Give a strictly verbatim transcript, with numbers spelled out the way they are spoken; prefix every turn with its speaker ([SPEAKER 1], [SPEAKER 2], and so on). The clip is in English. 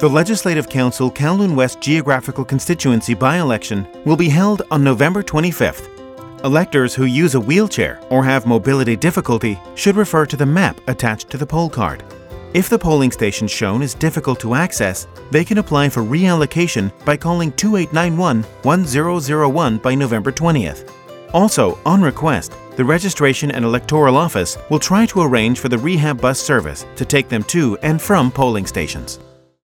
[SPEAKER 1] The Legislative Council Kowloon West Geographical Constituency by-election will be held on November twenty-fifth. Electors who use a wheelchair or have mobility difficulty should refer to the map attached to the poll card. If the polling station shown is difficult to access, they can apply for reallocation by calling two eight nine one, one zero zero one by November twentieth. Also, on request, the Registration and Electoral Office will try to arrange for the rehab bus service to take them to and from polling stations.